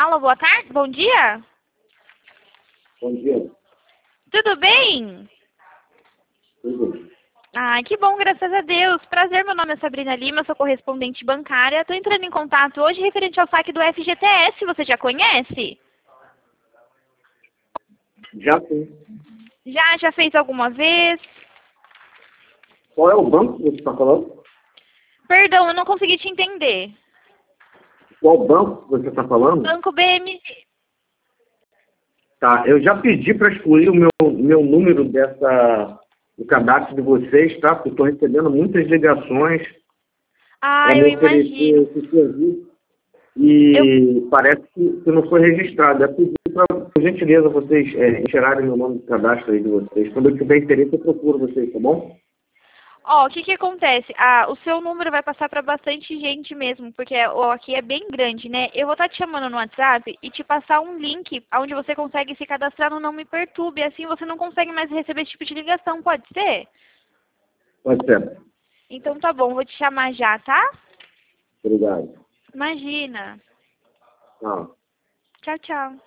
Alô, boa tarde, bom dia. Bom dia. Tudo bem? Tudo. Ah, que bom, graças a Deus. Prazer, meu nome é Sabrina Lima, sou correspondente bancária. Estou entrando em contato hoje referente ao saque do FGTS, você já conhece? Já sim. Já fez alguma vez? Qual é o banco que você está falando? Perdão, eu não consegui te entender. Qual banco que você está falando? Banco BMG. Tá, eu já pedi para excluir o meu número do cadastro de vocês, tá? Porque estou recebendo muitas ligações para Ah, eu me oferecer imagino. esse serviço e parece que não foi registrado. Eu pedi para, por gentileza, vocês tirarem meu nome do cadastro aí de vocês. Quando eu tiver interesse, eu procuro vocês, tá bom? Ó, o que que acontece? Ah, o seu número vai passar para bastante gente mesmo, porque aqui é bem grande, né? Eu vou estar te chamando no WhatsApp e te passar um link onde você consegue se cadastrar no Não Me Perturbe. Assim você não consegue mais receber esse tipo de ligação, pode ser? Pode ser. Então tá bom, vou te chamar já, tá? Obrigado. Imagina. Tchau. Tchau, tchau.